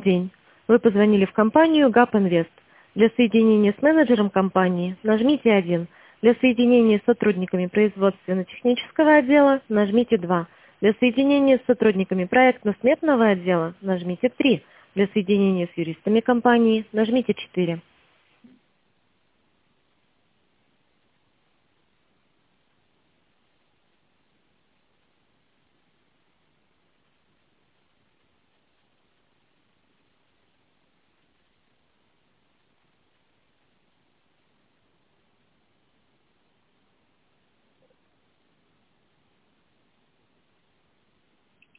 день. Вы позвонили в компанию ГАП Инвест. Для соединения с менеджером компании нажмите 1. Для соединения с сотрудниками производственно-технического отдела нажмите 2. Для соединения с сотрудниками проектно-сметного отдела нажмите 3. Для соединения с юристами компании нажмите 4.